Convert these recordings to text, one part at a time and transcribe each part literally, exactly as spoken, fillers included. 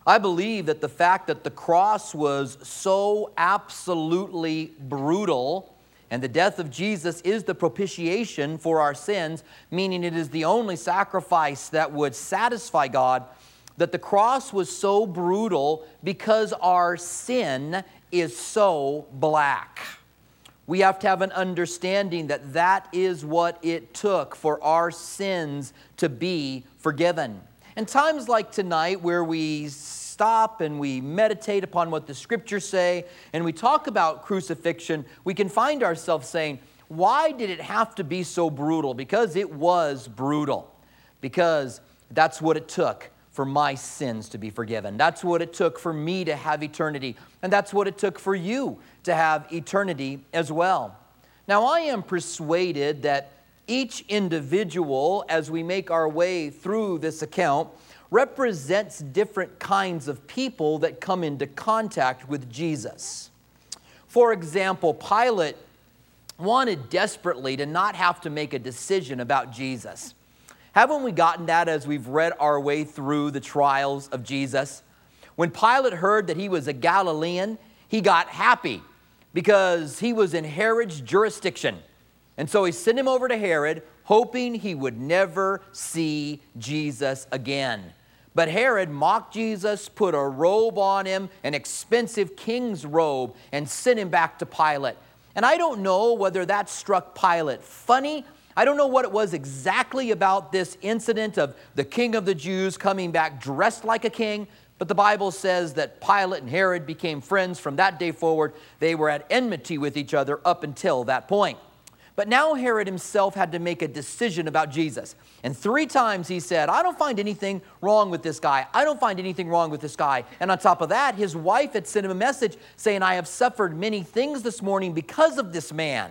I believe that the fact that the cross was so absolutely brutal, and the death of Jesus is the propitiation for our sins, meaning it is the only sacrifice that would satisfy God, that the cross was so brutal because our sin is so black. We have to have an understanding that that is what it took for our sins to be forgiven. And times like tonight where we stop and we meditate upon what the Scriptures say and we talk about crucifixion, we can find ourselves saying, why did it have to be so brutal? Because it was brutal. Because that's what it took for my sins to be forgiven. That's what it took for me to have eternity. And that's what it took for you to have eternity as well. Now, I am persuaded that each individual, as we make our way through this account, represents different kinds of people that come into contact with Jesus. For example, Pilate wanted desperately to not have to make a decision about Jesus. Haven't we gotten that as we've read our way through the trials of Jesus? When Pilate heard that he was a Galilean, he got happy because he was in Herod's jurisdiction. And so he sent him over to Herod, hoping he would never see Jesus again. But Herod mocked Jesus, put a robe on him, an expensive king's robe, and sent him back to Pilate. And I don't know whether that struck Pilate funny. I don't know what it was exactly about this incident of the king of the Jews coming back dressed like a king, but the Bible says that Pilate and Herod became friends from that day forward. They were at enmity with each other up until that point. But now Herod himself had to make a decision about Jesus. And three times he said, I don't find anything wrong with this guy. I don't find anything wrong with this guy. And on top of that, his wife had sent him a message saying, I have suffered many things this morning because of this man.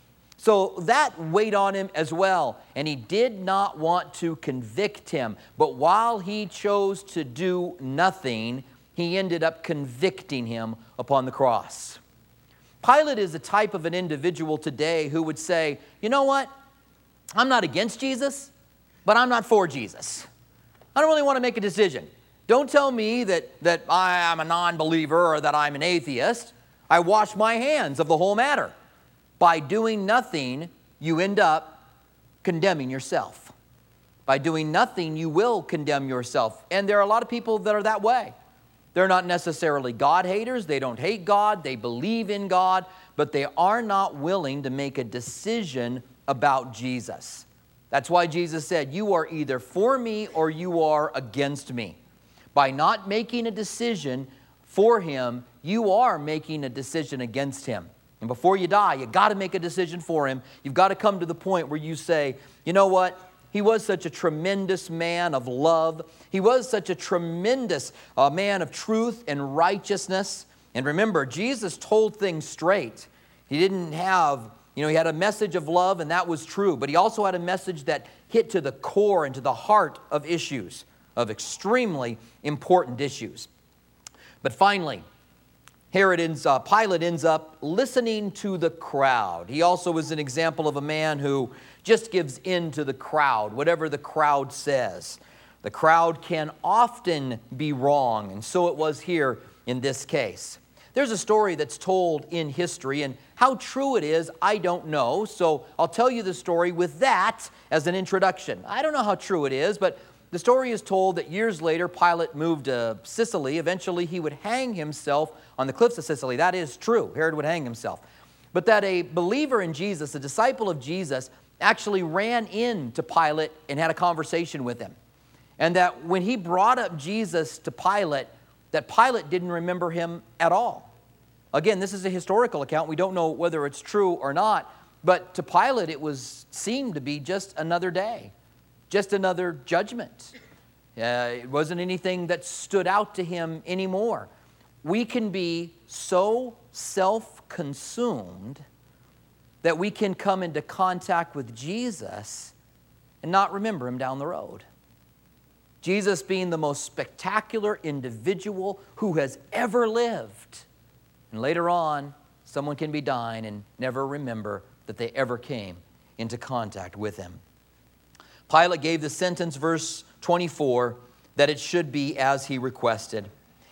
So that weighed on him as well. And he did not want to convict him. But while he chose to do nothing, he ended up convicting him upon the cross. Pilate is a type of an individual today who would say, you know what? I'm not against Jesus, but I'm not for Jesus. I don't really want to make a decision. Don't tell me that, that I am a non-believer or that I'm an atheist. I wash my hands of the whole matter. By doing nothing, you end up condemning yourself. By doing nothing, you will condemn yourself. And there are a lot of people that are that way. They're not necessarily God haters. They don't hate God. They believe in God, but they are not willing to make a decision about Jesus. That's why Jesus said, you are either for me or you are against me. By not making a decision for him, you are making a decision against him. And before you die, you got to make a decision for him. You've got to come to the point where you say, you know what? He was such a tremendous man of love. He was such a tremendous uh, man of truth and righteousness. And remember, Jesus told things straight. He didn't have, you know, he had a message of love, and that was true. But he also had a message that hit to the core and to the heart of issues, of extremely important issues. But finally, Herod ends up, Pilate ends up listening to the crowd. He also is an example of a man who just gives in to the crowd, whatever the crowd says. The crowd can often be wrong, and so it was here in this case. There's a story that's told in history, and how true it is, I don't know. So I'll tell you the story with that as an introduction. I don't know how true it is, but the story is told that years later, Pilate moved to Sicily. Eventually, he would hang himself on the cliffs of Sicily. That is true. Herod would hang himself. But that a believer in Jesus, a disciple of Jesus, actually ran into Pilate and had a conversation with him. And that when he brought up Jesus to Pilate, that Pilate didn't remember him at all. Again, this is a historical account. We don't know whether it's true or not. But to Pilate, it was seemed to be just another day. Just another judgment. Uh, it wasn't anything that stood out to him anymore. We can be so self-consumed that we can come into contact with Jesus and not remember him down the road. Jesus being the most spectacular individual who has ever lived. And later on, someone can be dying and never remember that they ever came into contact with him. Pilate gave the sentence, verse twenty-four, that it should be as he requested.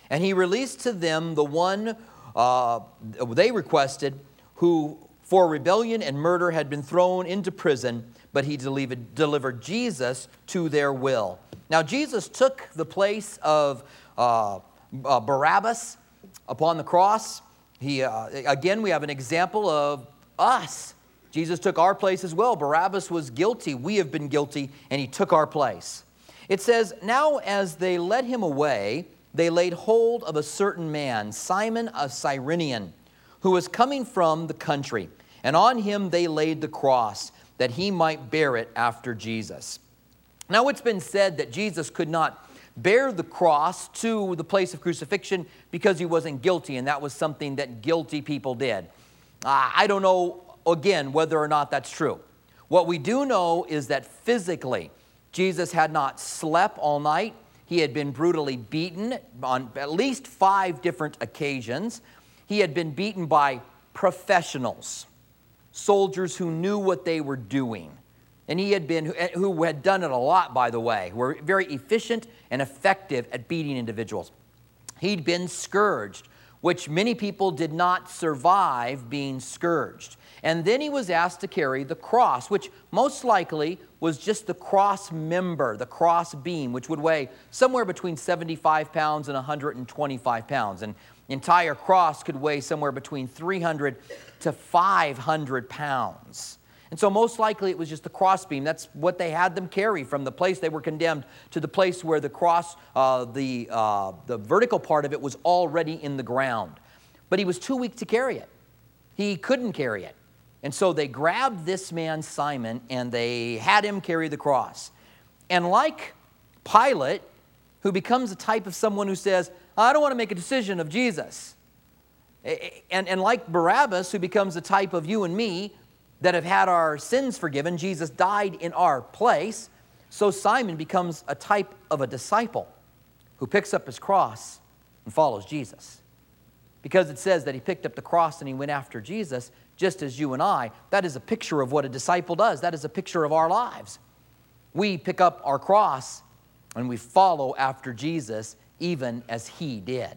And he released to them the one uh, they requested, who for rebellion and murder had been thrown into prison, but he delivered, delivered Jesus to their will. Now Jesus took the place of uh, uh, Barabbas upon the cross. He, uh, again, we have an example of us. Jesus took our place as well. Barabbas was guilty. We have been guilty, and he took our place. It says, now as they led him away, they laid hold of a certain man, Simon a Cyrenian, who was coming from the country. And on him they laid the cross, that he might bear it after Jesus. Now it's been said that Jesus could not bear the cross to the place of crucifixion because he wasn't guilty, and that was something that guilty people did. Uh, I don't know, again, whether or not that's true. What we do know is that physically, Jesus had not slept all night. He had been brutally beaten on at least five different occasions. He had been beaten by professionals, soldiers who knew what they were doing. And he had been, who had done it a lot, by the way, were very efficient and effective at beating individuals. He'd been scourged, which many people did not survive being scourged. And then he was asked to carry the cross, which most likely was just the cross member, the cross beam, which would weigh somewhere between seventy-five pounds and one hundred twenty-five pounds. An entire cross could weigh somewhere between three hundred to five hundred pounds. And so most likely it was just the crossbeam. That's what they had them carry from the place they were condemned to the place where the cross, uh, the, uh, the vertical part of it was already in the ground. But he was too weak to carry it. He couldn't carry it. And so they grabbed this man, Simon, and they had him carry the cross. And like Pilate, who becomes a type of someone who says, I don't want to make a decision of Jesus. And, and like Barabbas, who becomes a type of you and me, that have had our sins forgiven. Jesus died in our place. So Simon becomes a type of a disciple who picks up his cross and follows Jesus. Because it says that he picked up the cross and he went after Jesus, just as you and I. That is a picture of what a disciple does. That is a picture of our lives. We pick up our cross and we follow after Jesus, even as he did.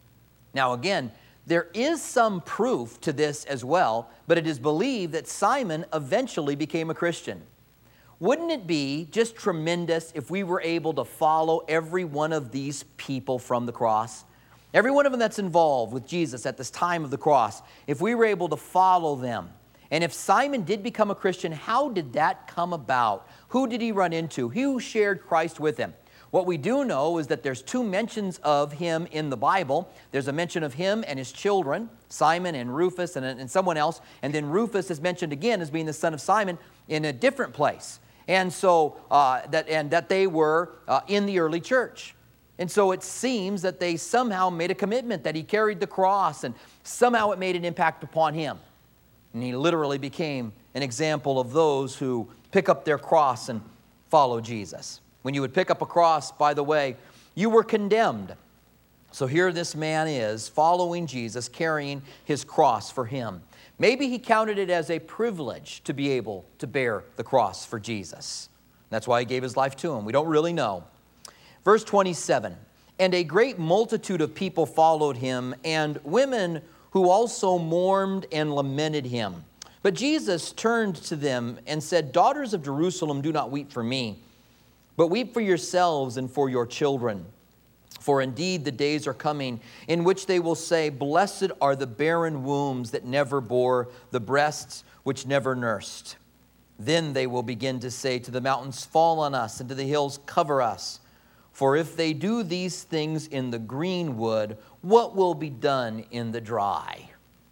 Now again, there is some proof to this as well, but it is believed that Simon eventually became a Christian. Wouldn't it be just tremendous if we were able to follow every one of these people from the cross? Every one of them that's involved with Jesus at this time of the cross, if we were able to follow them. And if Simon did become a Christian, how did that come about? Who did he run into? Who shared Christ with him? What we do know is that there's two mentions of him in the Bible. There's a mention of him and his children, Simon and Rufus and, and someone else. And then Rufus is mentioned again as being the son of Simon in a different place. And so uh, that and that they were uh, in the early church. And so it seems that they somehow made a commitment that he carried the cross, and somehow it made an impact upon him. And he literally became an example of those who pick up their cross and follow Jesus. When you would pick up a cross, by the way, you were condemned. So here this man is following Jesus, carrying his cross for him. Maybe he counted it as a privilege to be able to bear the cross for Jesus. That's why he gave his life to him. We don't really know. Verse twenty-seven, and a great multitude of people followed him, and women who also mourned and lamented him. But Jesus turned to them and said, Daughters of Jerusalem, do not weep for me, but weep for yourselves and for your children. For indeed the days are coming in which they will say, Blessed are the barren wombs that never bore, the breasts which never nursed. Then they will begin to say to the mountains, Fall on us, and to the hills, cover us. For if they do these things in the green wood, what will be done in the dry?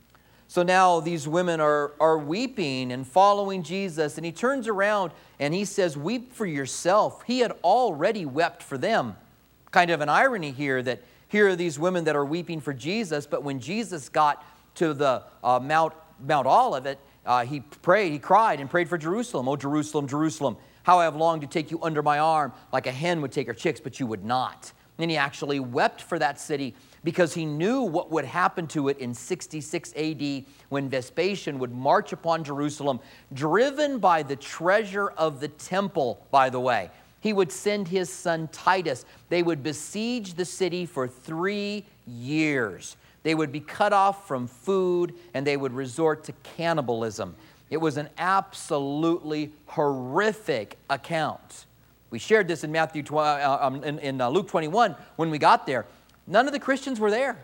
So now these women are, are weeping and following Jesus, and he turns around and he says, Weep for yourself. He had already wept for them. Kind of an irony here that here are these women that are weeping for Jesus, but when Jesus got to the uh, Mount, Mount Olivet, uh, he prayed, he cried and prayed for Jerusalem. Oh, Jerusalem, Jerusalem, how I have longed to take you under my arm like a hen would take her chicks, but you would not. And he actually wept for that city because he knew what would happen to it in sixty-six A D when Vespasian would march upon Jerusalem, driven by the treasure of the temple, by the way. he would send his son Titus. They would besiege the city for three years. They would be cut off from food, and they would resort to cannibalism. It was an absolutely horrific account. We shared this in Matthew, uh, um, in, in uh, Luke twenty-one when we got there. None of the Christians were there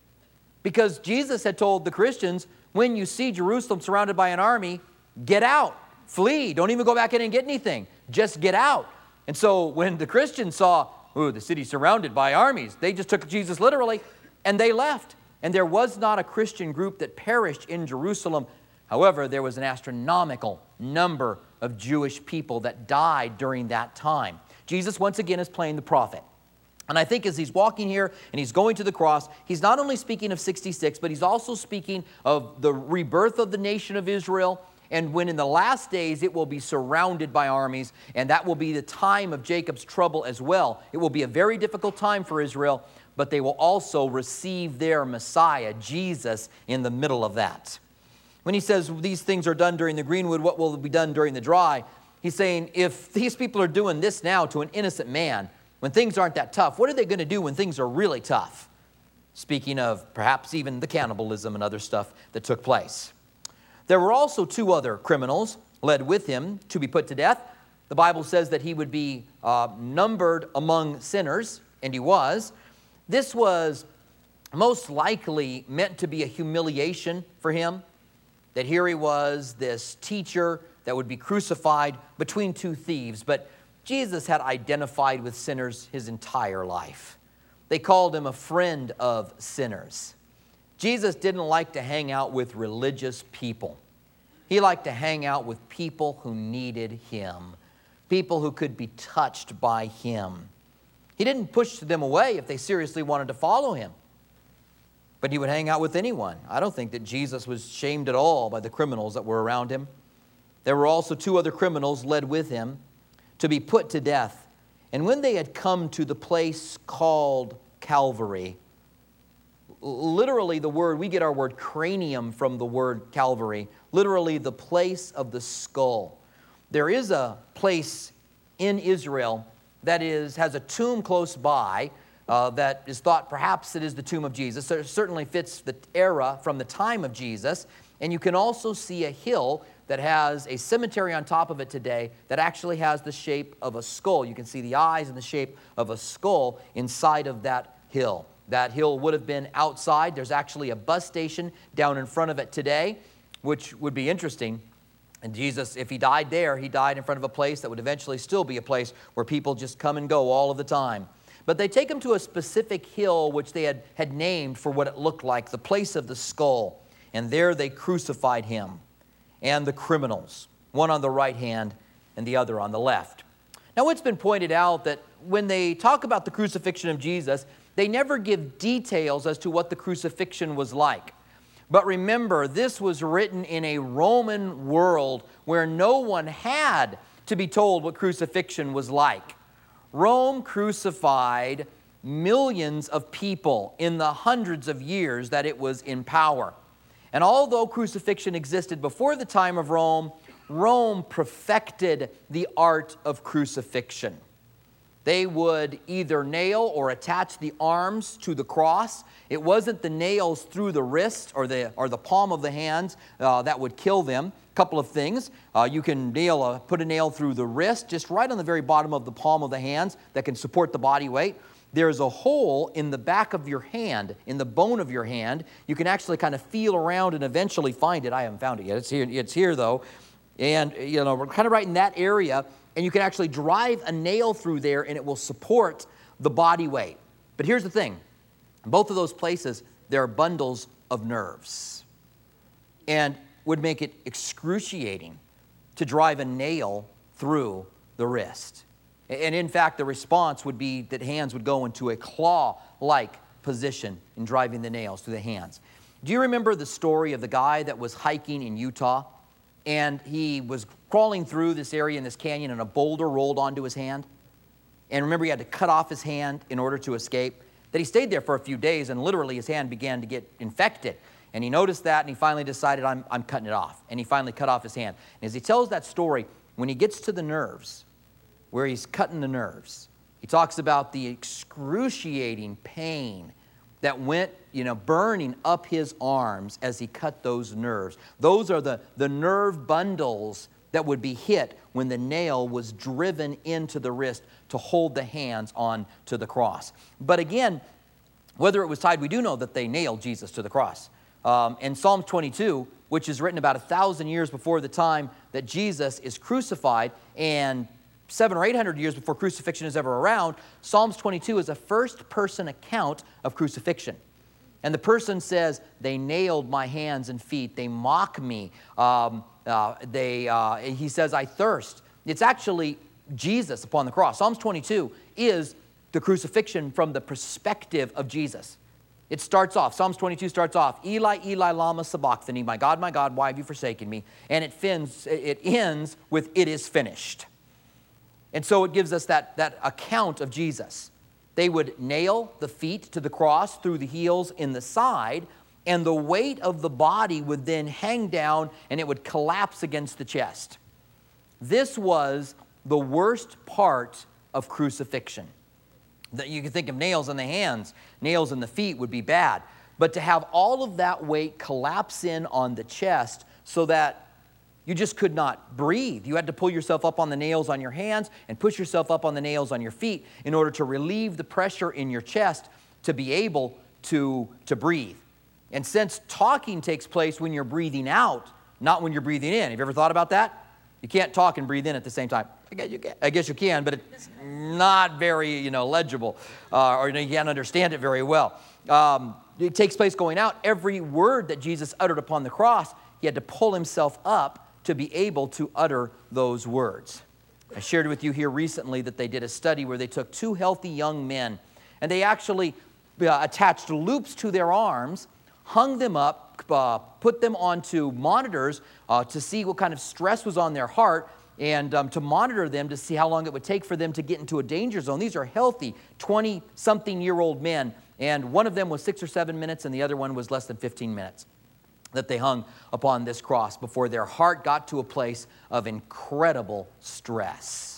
because Jesus had told the Christians, when you see Jerusalem surrounded by an army, get out, flee. Don't even go back in and get anything. Just get out. And so when the Christians saw, ooh, the city surrounded by armies, they just took Jesus literally and they left. And there was not a Christian group that perished in Jerusalem. However, there was an astronomical number of Jewish people that died during that time. Jesus, once again, is playing the prophet. And I think as he's walking here and he's going to the cross, he's not only speaking of sixty-six, but he's also speaking of the rebirth of the nation of Israel, and when in the last days it will be surrounded by armies, and that will be the time of Jacob's trouble as well. It will be a very difficult time for Israel, but they will also receive their Messiah, Jesus, in the middle of that. When he says these things are done during the greenwood, what will be done during the dry? He's saying if these people are doing this now to an innocent man, when things aren't that tough, what are they going to do when things are really tough? Speaking of perhaps even the cannibalism and other stuff that took place. There were also two other criminals led with him to be put to death. The Bible says that he would be uh, numbered among sinners, and he was. This was most likely meant to be a humiliation for him, that here he was, this teacher that would be crucified between two thieves. But Jesus had identified with sinners his entire life. They called him a friend of sinners. Jesus didn't like to hang out with religious people. He liked to hang out with people who needed him, people who could be touched by him. He didn't push them away if they seriously wanted to follow him, but he would hang out with anyone. I don't think that Jesus was shamed at all by the criminals that were around him. There were also two other criminals led with him to be put to death. And when they had come to the place called Calvary, literally the word, we get our word cranium from the word Calvary, literally the place of the skull. There is a place in Israel that is has a tomb close by uh, that is thought perhaps it is the tomb of Jesus. So it certainly fits the era from the time of Jesus. And you can also see a hill that has a cemetery on top of it today that actually has the shape of a skull. You can see the eyes in the shape of a skull inside of that hill. That hill would have been outside. There's actually a bus station down in front of it today, which would be interesting. And Jesus, if he died there, he died in front of a place that would eventually still be a place where people just come and go all of the time. But they take him to a specific hill which they had, had named for what it looked like, the place of the skull. And there they crucified him and the criminals, one on the right hand and the other on the left. Now, it's been pointed out that when they talk about the crucifixion of Jesus, they never give details as to what the crucifixion was like. But remember, this was written in a Roman world where no one had to be told what crucifixion was like. Rome crucified millions of people in the hundreds of years that it was in power. And although crucifixion existed before the time of Rome, Rome perfected the art of crucifixion. They would either nail or attach the arms to the cross. It wasn't the nails through the wrist or the, or the palm of the hand uh, that would kill them. A couple of things. Uh, you can nail a, put a nail through the wrist, just right on the very bottom of the palm of the hands that can support the body weight. There's a hole in the back of your hand, in the bone of your hand. You can actually kind of feel around and eventually find it. I haven't found it yet. It's here, it's here though. And, you know, we're kind of right in that area. And you can actually drive a nail through there and it will support the body weight. But here's the thing. In both of those places, there are bundles of nerves. And would make it excruciating to drive a nail through the wrist. And in fact, the response would be that hands would go into a claw-like position in driving the nails through the hands. Do you remember the story of the guy that was hiking in Utah? And he was crawling through this area in this canyon and a boulder rolled onto his hand? And remember, he had to cut off his hand in order to escape? That he stayed there for a few days and literally his hand began to get infected. And he noticed that and he finally decided, I'm, I'm cutting it off. And he finally cut off his hand. And as he tells that story, when he gets to the nerves, where he's cutting the nerves. He talks about the excruciating pain that went, you know, burning up his arms as he cut those nerves. Those are the, the nerve bundles that would be hit when the nail was driven into the wrist to hold the hands on to the cross. But again, whether it was tied, we do know that they nailed Jesus to the cross. Um, in Psalm twenty-two, which is written about a thousand years before the time that Jesus is crucified, and seven or eight hundred years before crucifixion is ever around, Psalms twenty-two is a first-person account of crucifixion. And the person says, they nailed my hands and feet, they mock me, um, uh, they, uh, he says, I thirst. It's actually Jesus upon the cross. Psalms twenty-two is the crucifixion from the perspective of Jesus. It starts off, Psalms twenty-two starts off, Eli, Eli, lama sabachthani, my God, my God, why have you forsaken me? And it, fins, it ends with, it is finished. And so it gives us that, that account of Jesus. They would nail the feet to the cross through the heels in the side, and the weight of the body would then hang down and it would collapse against the chest. This was the worst part of crucifixion. That you can think of nails in the hands, nails in the feet would be bad. But to have all of that weight collapse in on the chest so that you just could not breathe. You had to pull yourself up on the nails on your hands and push yourself up on the nails on your feet in order to relieve the pressure in your chest to be able to, to breathe. And since talking takes place when you're breathing out, not when you're breathing in. Have you ever thought about that? You can't talk and breathe in at the same time. I guess you can, I guess you can, but it's not very, you know, legible, uh, or you can't understand it very well. Um, it takes place going out. Every word that Jesus uttered upon the cross, he had to pull himself up to be able to utter those words. I shared with you here recently that they did a study where they took two healthy young men and they actually uh, attached loops to their arms, hung them up, uh, put them onto monitors uh, to see what kind of stress was on their heart, and um, to monitor them to see how long it would take for them to get into a danger zone. These are healthy twenty-something-year-old men, and one of them was six or seven minutes and the other one was less than fifteen minutes. That they hung upon this cross before their heart got to a place of incredible stress.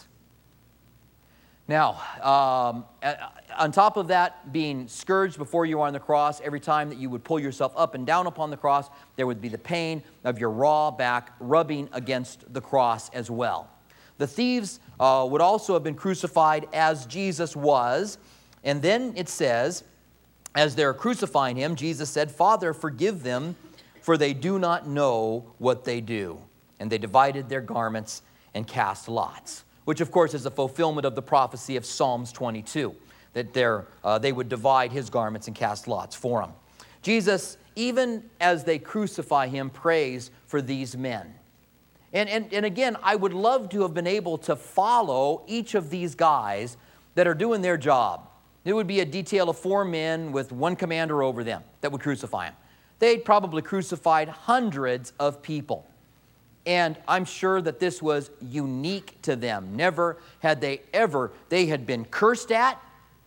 Now, um, on top of that, being scourged before you are on the cross, every time that you would pull yourself up and down upon the cross, there would be the pain of your raw back rubbing against the cross as well. The thieves uh, would also have been crucified as Jesus was, and then it says, as they're crucifying him, Jesus said, Father, forgive them, for they do not know what they do. And they divided their garments and cast lots, which of course is a fulfillment of the prophecy of Psalms twenty-two, that uh, they would divide his garments and cast lots for him. Jesus, even as they crucify him, prays for these men. And, and, and again, I would love to have been able to follow each of these guys that are doing their job. It would be a detail of four men with one commander over them that would crucify him. They'd probably crucified hundreds of people. And I'm sure that this was unique to them. Never had they ever, they had been cursed at,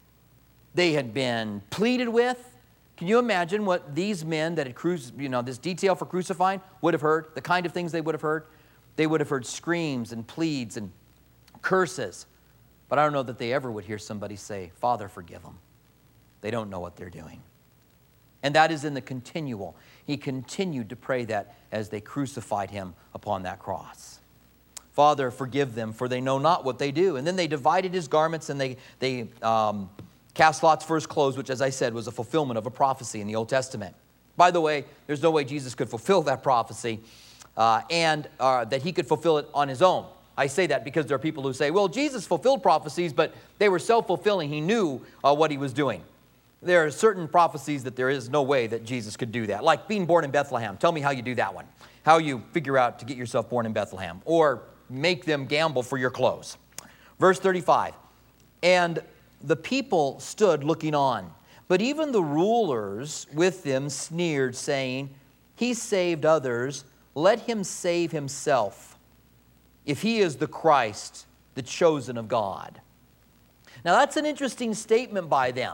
they had been pleaded with. Can you imagine what these men that had, cruci- you know, this detail for crucifying would have heard, the kind of things they would have heard? They would have heard screams and pleads and curses. But I don't know that they ever would hear somebody say, Father, forgive them. They don't know what they're doing. And that is in the continual. He continued to pray that as they crucified him upon that cross. Father, forgive them, for they know not what they do. And then they divided his garments and they, they um, cast lots for his clothes, which, as I said, was a fulfillment of a prophecy in the Old Testament. By the way, there's no way Jesus could fulfill that prophecy uh, and uh, that he could fulfill it on his own. I say that because there are people who say, well, Jesus fulfilled prophecies, but they were self-fulfilling. He knew uh, what he was doing. There are certain prophecies that there is no way that Jesus could do that. Like being born in Bethlehem. Tell me how you do that one. How you figure out to get yourself born in Bethlehem. Or make them gamble for your clothes. Verse thirty-five. And the people stood looking on. But even the rulers with them sneered, saying, He saved others. Let him save himself, if he is the Christ, the chosen of God. Now that's an interesting statement by them.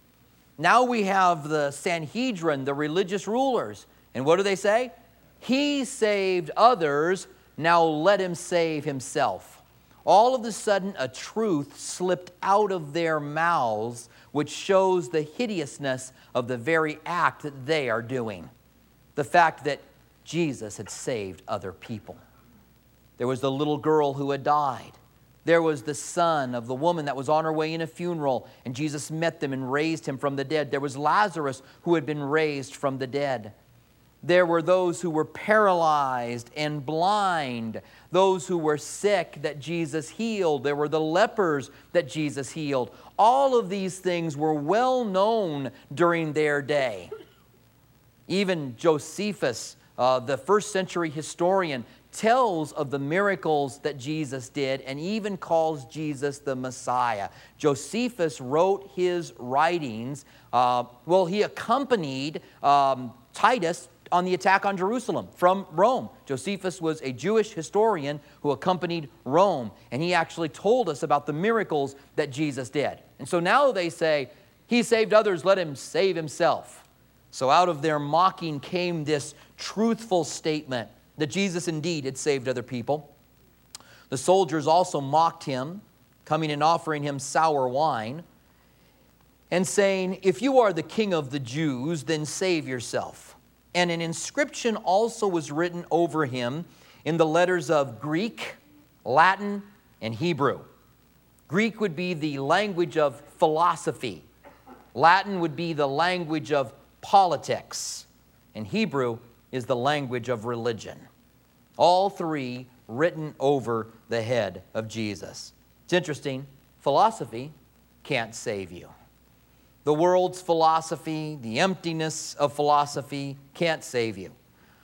Now we have the Sanhedrin, the religious rulers. And what do they say? He saved others, now let him save himself. all of a sudden a truth slipped out of their mouths, which shows the hideousness of the very act that they are doing. The fact that Jesus had saved other people. There was the little girl who had died. There was the son of the woman that was on her way in a funeral, and Jesus met them and raised him from the dead. There was Lazarus who had been raised from the dead. There were those who were paralyzed and blind, those who were sick that Jesus healed. There were the lepers that Jesus healed. All of these things were well known during their day. Even Josephus, uh, the first century historian, tells of the miracles that Jesus did and even calls Jesus the Messiah. Josephus wrote his writings, uh, well, he accompanied um, Titus on the attack on Jerusalem from Rome. Josephus was a Jewish historian who accompanied Rome, and he actually told us about the miracles that Jesus did. And so now they say, he saved others, let him save himself. So out of their mocking came this truthful statement that Jesus indeed had saved other people. The soldiers also mocked him, coming and offering him sour wine, and saying, if you are the king of the Jews, then save yourself. And an inscription also was written over him in the letters of Greek, Latin, and Hebrew. Greek would be the language of philosophy. Latin would be the language of politics. And Hebrew is the language of religion. All three written over the head of Jesus. It's interesting, philosophy can't save you. The world's philosophy, the emptiness of philosophy can't save you.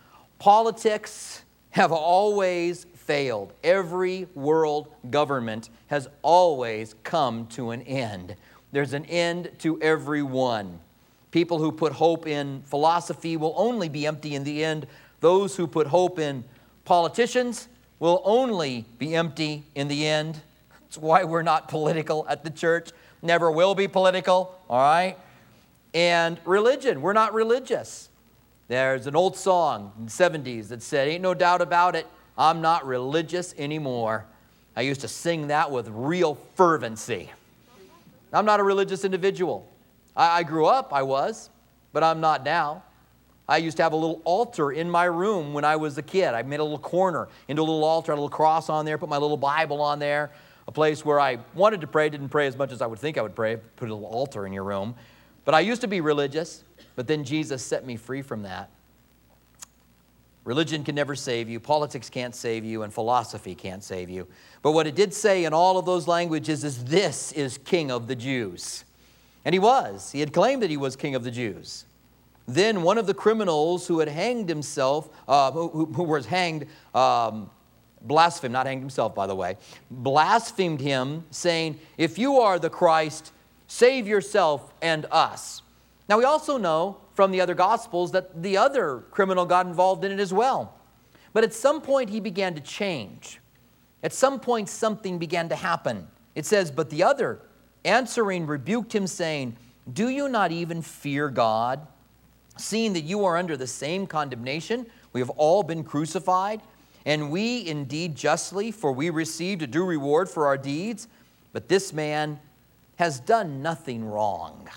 Politics have always failed. Every world government has always come to an end. There's an end to every one. People who put hope in philosophy will only be empty in the end. Those who put hope in politicians will only be empty in the end. That's why we're not political at the church. Never will be political, all right? And religion, we're not religious. There's an old song in the seventies that said, ain't no doubt about it, I'm not religious anymore. I used to sing that with real fervency. I'm not a religious individual. I, I grew up, I was, but I'm not now. I used to have a little altar in my room when I was a kid. I made a little corner into a little altar, a little cross on there, put my little Bible on there, a place where I wanted to pray, didn't pray as much as I would think I would pray, put a little altar in your room. But I used to be religious, but then Jesus set me free from that. Religion can never save you, politics can't save you, and philosophy can't save you. But what it did say in all of those languages is this is King of the Jews. And he was. He had claimed that he was King of the Jews. Then one of the criminals who had hanged himself, uh, who, who was hanged, um, blasphemed, not hanged himself, by the way, blasphemed him, saying, if you are the Christ, save yourself and us. Now, we also know from the other Gospels that the other criminal got involved in it as well. But at some point, he began to change. At some point, something began to happen. It says, but the other, answering, rebuked him, saying, do you not even fear God, seeing that you are under the same condemnation? We have all been crucified. And we indeed justly, for we received a due reward for our deeds. But this man has done nothing wrong.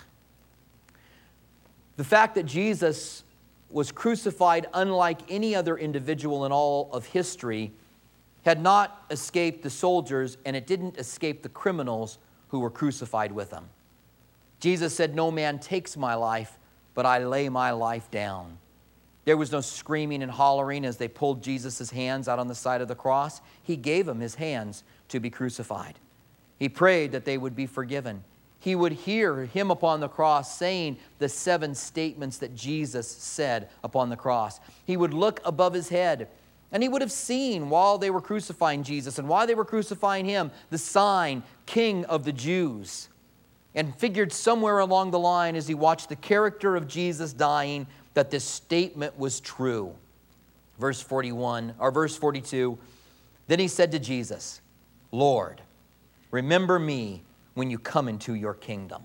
The fact that Jesus was crucified unlike any other individual in all of history had not escaped the soldiers, and it didn't escape the criminals who were crucified with him. Jesus said, no man takes my life, but I lay my life down. There was no screaming and hollering as they pulled Jesus' hands out on the side of the cross. He gave them his hands to be crucified. He prayed that they would be forgiven. He would hear him upon the cross saying the seven statements that Jesus said upon the cross. He would look above his head, and he would have seen while they were crucifying Jesus and while they were crucifying him, the sign, King of the Jews. And figured somewhere along the line as he watched the character of Jesus dying, that this statement was true. Verse forty-one, or verse forty-two, then he said to Jesus, Lord, remember me when you come into your kingdom.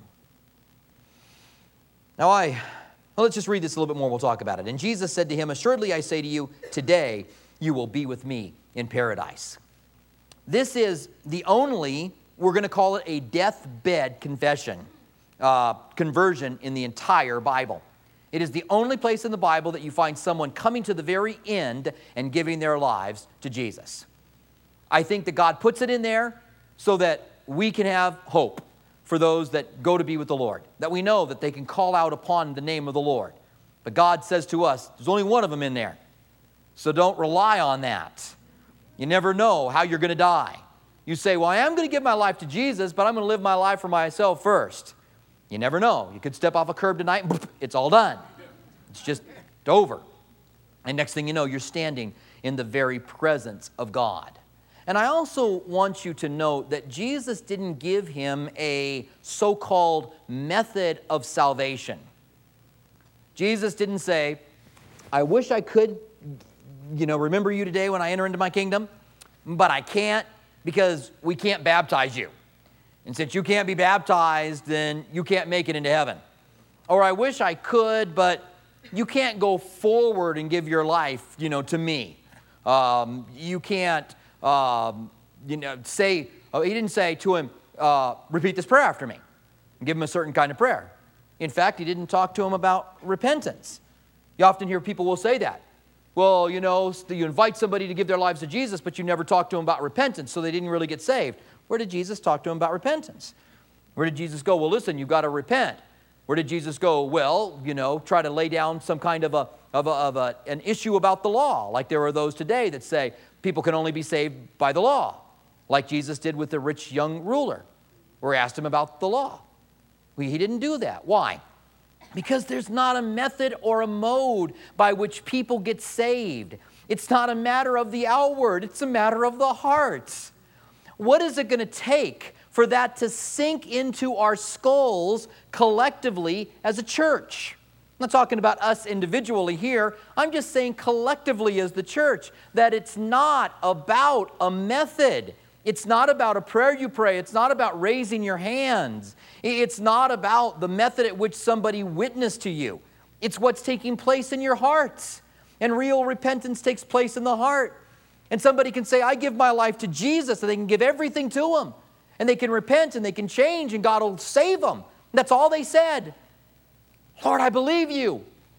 Now I, well, let's just read this a little bit more, we'll talk about it. And Jesus said to him, assuredly I say to you, today you will be with me in paradise. This is the only, we're going to call it a deathbed confession, uh, conversion in the entire Bible. It is the only place in the Bible that you find someone coming to the very end and giving their lives to Jesus. I think that God puts it in there so that we can have hope for those that go to be with the Lord, that we know that they can call out upon the name of the Lord. But God says to us, there's only one of them in there. So don't rely on that. You never know how you're going to die. You say, well, I am going to give my life to Jesus, but I'm going to live my life for myself first. You never know. You could step off a curb tonight and it's all done. It's just over. And next thing you know, you're standing in the very presence of God. And I also want you to note that Jesus didn't give him a so-called method of salvation. Jesus didn't say, I wish I could, you know, remember you today when I enter into my kingdom, but I can't because we can't baptize you. And since you can't be baptized, then you can't make it into heaven. Or I wish I could, but you can't go forward and give your life, you know, to me. Um, you can't, um, you know, say, oh, he didn't say to him, uh, repeat this prayer after me. And give him a certain kind of prayer. In fact, he didn't talk to him about repentance. You often hear people will say that. Well, you know, you invite somebody to give their lives to Jesus, but you never talk to them about repentance, so they didn't really get saved. Where did Jesus talk to them about repentance? Where did Jesus go? Well, listen, you've got to repent. Where did Jesus go? Well, you know, try to lay down some kind of a of a, of a an issue about the law, like there are those today that say people can only be saved by the law, like Jesus did with the rich young ruler, where he asked him about the law. Well, he didn't do that. Why? Because there's not a method or a mode by which people get saved. It's not a matter of the outward, it's a matter of the heart. What is it going to take for that to sink into our skulls collectively as a church? I'm not talking about us individually here. I'm just saying collectively as the church that it's not about a method. It's not about a prayer you pray. It's not about raising your hands. It's not about the method at which somebody witnessed to you. It's what's taking place in your hearts. And real repentance takes place in the heart. And somebody can say, I give my life to Jesus, and they can give everything to him. And they can repent and they can change and God will save them. That's all they said. Lord, I believe you.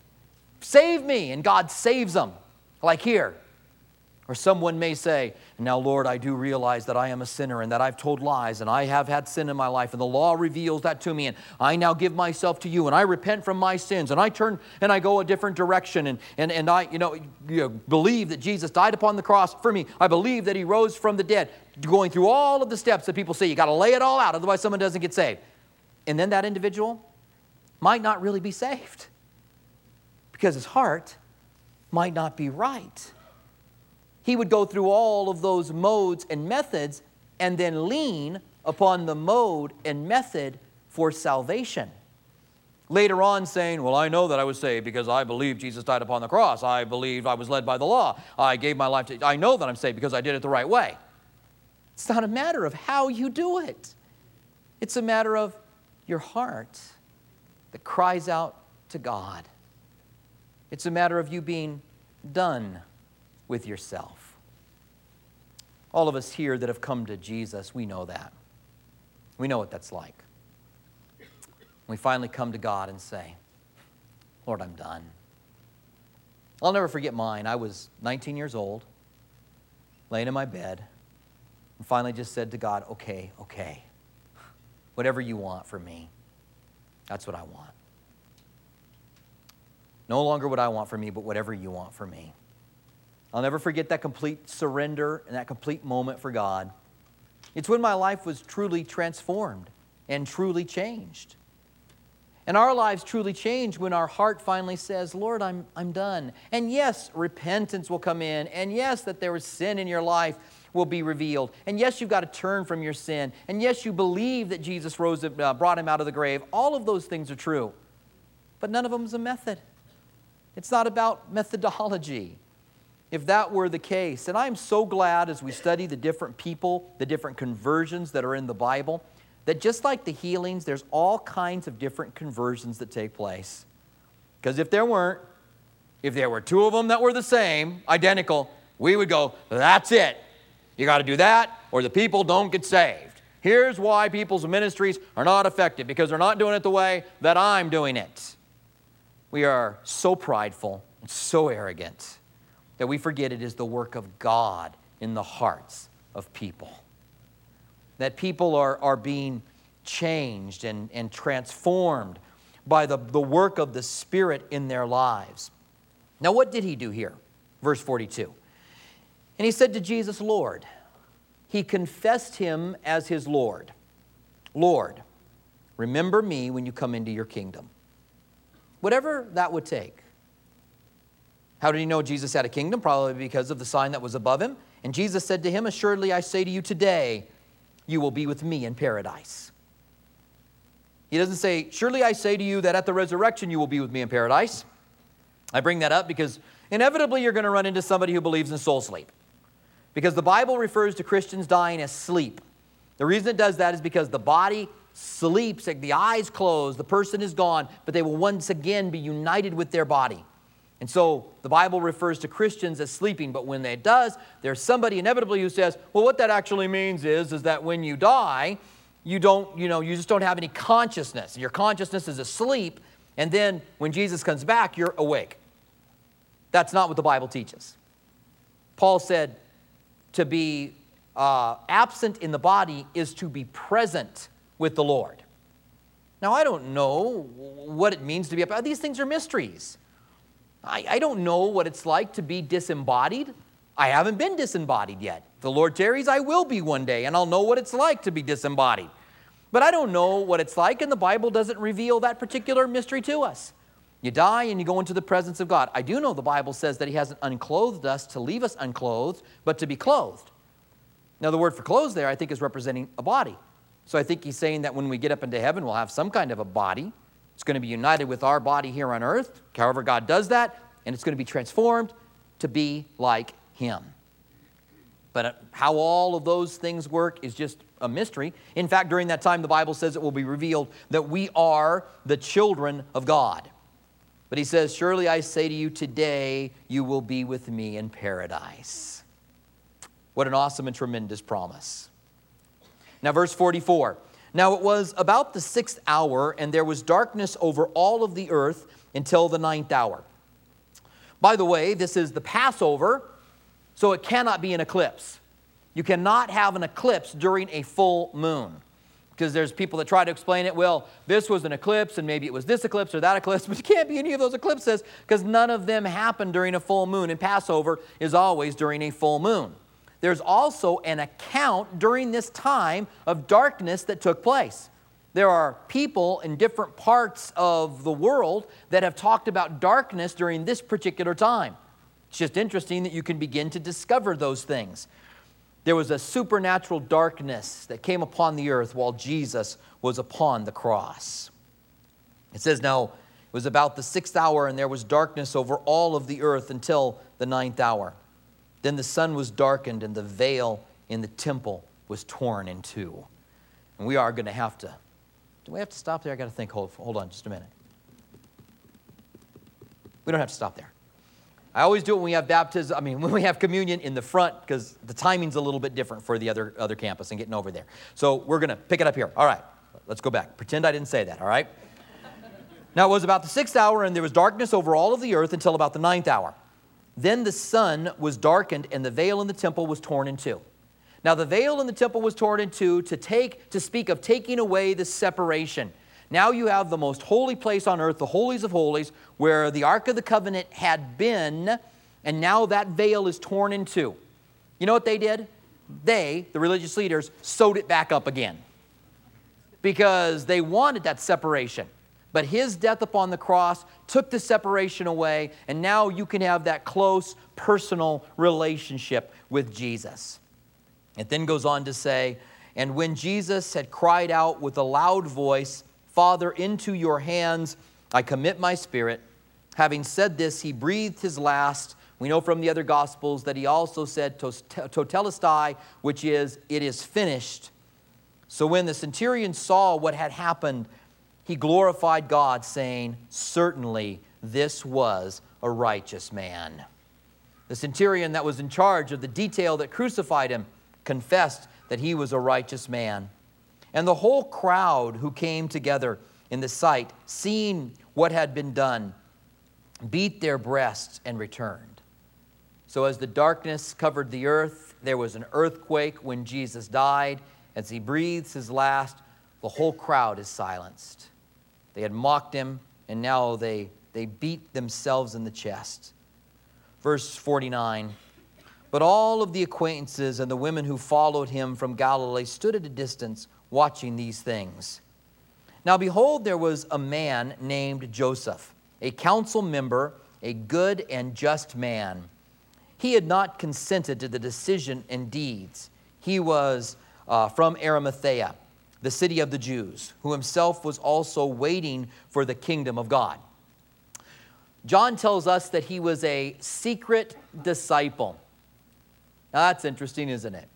Save me. And God saves them. Like here. Or someone may say, now, Lord, I do realize that I am a sinner and that I've told lies and I have had sin in my life and the law reveals that to me and I now give myself to you and I repent from my sins and I turn and I go a different direction and, and, and I, you know, you know, believe that Jesus died upon the cross for me. I believe that he rose from the dead. Going through all of the steps that people say, you got to lay it all out, otherwise someone doesn't get saved. And then that individual might not really be saved because his heart might not be right. He would go through all of those modes and methods and then lean upon the mode and method for salvation. Later on saying, well, I know that I was saved because I believe Jesus died upon the cross. I believed I was led by the law. I gave my life to, I know that I'm saved because I did it the right way. It's not a matter of how you do it. It's a matter of your heart that cries out to God. It's a matter of you being done with yourself. All of us here that have come to Jesus, we know that. We know what that's like. We finally come to God and say, Lord, I'm done. I'll never forget mine. I was nineteen years old, laying in my bed, and finally just said to God, okay, okay, whatever you want from me, that's what I want. No longer what I want for me, but whatever you want for me. I'll never forget that complete surrender and that complete moment for God. It's when my life was truly transformed and truly changed. And our lives truly change when our heart finally says, Lord, I'm, I'm done. And yes, repentance will come in. And yes, that there was sin in your life will be revealed. And yes, you've got to turn from your sin. And yes, you believe that Jesus rose, uh, brought him out of the grave. All of those things are true. But none of them is a method. It's not about methodology. If that were the case, and I'm so glad as we study the different people, the different conversions that are in the Bible, that just like the healings, there's all kinds of different conversions that take place. Because if there weren't, if there were two of them that were the same, identical, we would go, that's it. You got to do that or the people don't get saved. Here's why people's ministries are not effective, because they're not doing it the way that I'm doing it. We are so prideful and so arrogant that we forget it is the work of God in the hearts of people. That people are, are being changed and, and transformed by the, the work of the Spirit in their lives. Now, what did he do here? Verse forty-two. And he said to Jesus, Lord. He confessed him as his Lord. Lord, remember me when you come into your kingdom. Whatever that would take. How did he know Jesus had a kingdom? Probably because of the sign that was above him. And Jesus said to him, assuredly I say to you today, you will be with me in paradise. He doesn't say, surely I say to you that at the resurrection you will be with me in paradise. I bring that up because inevitably you're going to run into somebody who believes in soul sleep. Because the Bible refers to Christians dying as sleep. The reason it does that is because the body sleeps, like the eyes close, the person is gone, but they will once again be united with their body. And so the Bible refers to Christians as sleeping, but when it does, there's somebody inevitably who says, well, what that actually means is, is that when you die, you don't, you know, you just don't have any consciousness. Your consciousness is asleep, and then when Jesus comes back, you're awake. That's not what the Bible teaches. Paul said to be uh, absent in the body is to be present with the Lord. Now, I don't know what it means to be up. These things are mysteries. I, I don't know what it's like to be disembodied. I haven't been disembodied yet. If the Lord tarries, I will be one day, and I'll know what it's like to be disembodied. But I don't know what it's like, and the Bible doesn't reveal that particular mystery to us. You die and you go into the presence of God. I do know the Bible says that he hasn't unclothed us to leave us unclothed, but to be clothed. Now, the word for clothes there, I think, is representing a body. So I think he's saying that when we get up into heaven, we'll have some kind of a body. It's going to be united with our body here on earth, however God does that, and it's going to be transformed to be like him. But how all of those things work is just a mystery. In fact, during that time, the Bible says it will be revealed that we are the children of God. But he says, surely I say to you today, you will be with me in paradise. What an awesome and tremendous promise. Now, verse forty-four. Now it was about the sixth hour, and there was darkness over all of the earth until the ninth hour. By the way, this is the Passover, so it cannot be an eclipse. You cannot have an eclipse during a full moon. Because there's people that try to explain it, well, this was an eclipse, and maybe it was this eclipse or that eclipse, but it can't be any of those eclipses because none of them happen during a full moon, and Passover is always during a full moon. There's also an account during this time of darkness that took place. There are people in different parts of the world that have talked about darkness during this particular time. It's just interesting that you can begin to discover those things. There was a supernatural darkness that came upon the earth while Jesus was upon the cross. It says, now, it was about the sixth hour, and there was darkness over all of the earth until the ninth hour. Then the sun was darkened, and the veil in the temple was torn in two. And we are going to have to, do we have to stop there? I got to think, hold, hold on just a minute. We don't have to stop there. I always do it when we have baptism, I mean, when we have communion in the front, because the timing's a little bit different for the other, other campus and getting over there. So we're going to pick it up here. All right, let's go back. Pretend I didn't say that, all right? Now, it was about the sixth hour, and there was darkness over all of the earth until about the ninth hour. Then the sun was darkened, and the veil in the temple was torn in two. Now, the veil in the temple was torn in two to take, to speak of taking away the separation. Now you have the most holy place on earth, the holies of holies, where the Ark of the Covenant had been, and now that veil is torn in two. You know what they did? They, the religious leaders, sewed it back up again because they wanted that separation. But his death upon the cross took the separation away, and now you can have that close, personal relationship with Jesus. It then goes on to say, and when Jesus had cried out with a loud voice, Father, into your hands I commit my spirit. Having said this, he breathed his last. We know from the other Gospels that he also said, Totelestai, which is, it is finished. So when the centurion saw what had happened, he glorified God, saying, certainly this was a righteous man. The centurion that was in charge of the detail that crucified him confessed that he was a righteous man. And the whole crowd who came together in the sight, seeing what had been done, beat their breasts and returned. So as the darkness covered the earth, there was an earthquake when Jesus died. As he breathes his last, the whole crowd is silenced. They had mocked him, and now they, they beat themselves in the chest. Verse forty-nine, but all of the acquaintances and the women who followed him from Galilee stood at a distance watching these things. Now behold, there was a man named Joseph, a council member, a good and just man. He had not consented to the decision and deeds. He was uh, from Arimathea, the city of the Jews, who himself was also waiting for the kingdom of God. John tells us that he was a secret disciple. Now that's interesting, isn't it?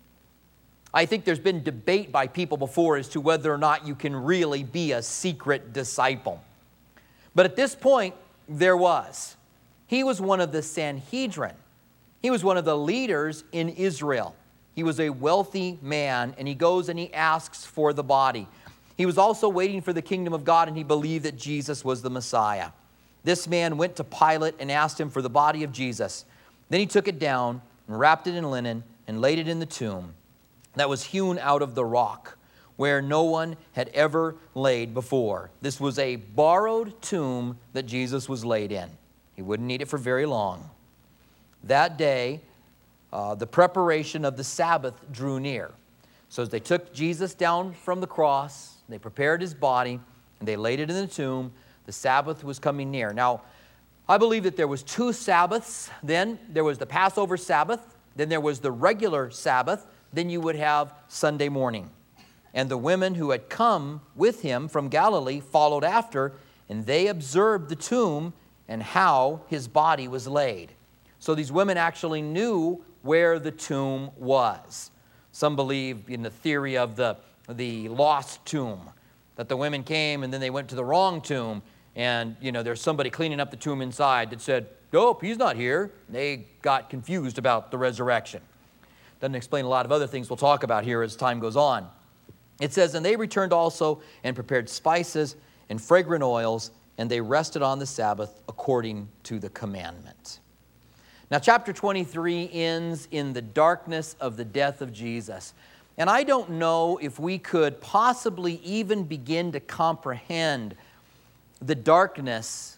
I think there's been debate by people before as to whether or not you can really be a secret disciple. But at this point, there was. He was one of the Sanhedrin. He was one of the leaders in Israel. He was a wealthy man, and he goes and he asks for the body. He was also waiting for the kingdom of God, and he believed that Jesus was the Messiah. This man went to Pilate and asked him for the body of Jesus. Then he took it down and wrapped it in linen and laid it in the tomb that was hewn out of the rock, where no one had ever laid before. This was a borrowed tomb that Jesus was laid in. He wouldn't need it for very long. That day, uh, the preparation of the Sabbath drew near. So as they took Jesus down from the cross, they prepared his body, and they laid it in the tomb, the Sabbath was coming near. Now, I believe that there was two Sabbaths then. There was the Passover Sabbath, then there was the regular Sabbath, then you would have Sunday morning. And the women who had come with him from Galilee followed after, and they observed the tomb and how his body was laid. So these women actually knew where the tomb was. Some believe in the theory of the, the lost tomb, that the women came and then they went to the wrong tomb, and you know there's somebody cleaning up the tomb inside that said, nope, he's not here. They got confused about the resurrection. Doesn't explain a lot of other things we'll talk about here as time goes on. It says, and they returned also and prepared spices and fragrant oils, and they rested on the Sabbath according to the commandment. Now, chapter twenty-three ends in the darkness of the death of Jesus. And I don't know if we could possibly even begin to comprehend the darkness,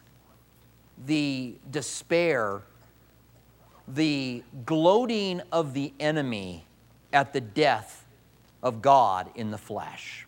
the despair, the gloating of the enemy at the death of God in the flesh.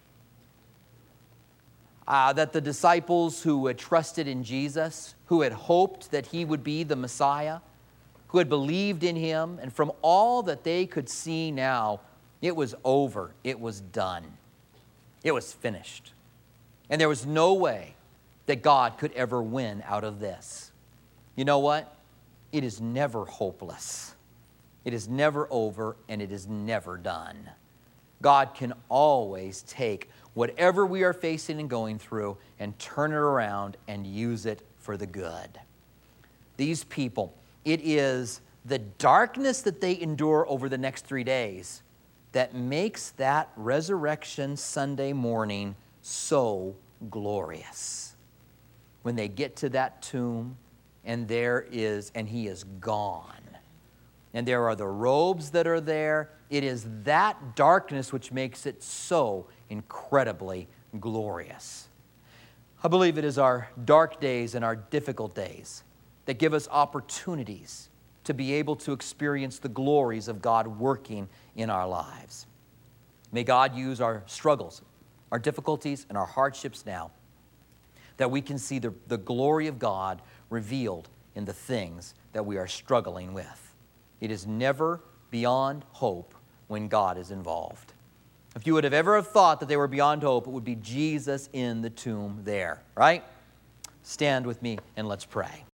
Uh, that the disciples who had trusted in Jesus, who had hoped that he would be the Messiah, who had believed in him, and from all that they could see now, it was over. It was done. It was finished. And there was no way that God could ever win out of this. You know what? It is never hopeless. It is never over, and it is never done. God can always take whatever we are facing and going through and turn it around and use it for the good. These people, it is the darkness that they endure over the next three days that makes that resurrection Sunday morning so glorious. When they get to that tomb, and there is, and he is gone. And there are the robes that are there. It is that darkness which makes it so incredibly glorious. I believe it is our dark days and our difficult days that give us opportunities to be able to experience the glories of God working in our lives. May God use our struggles, our difficulties, and our hardships now, that we can see the, the glory of God revealed in the things that we are struggling with. It is never beyond hope when God is involved. If you would have ever have thought that they were beyond hope, it would be Jesus in the tomb there, right? Stand with me and let's pray.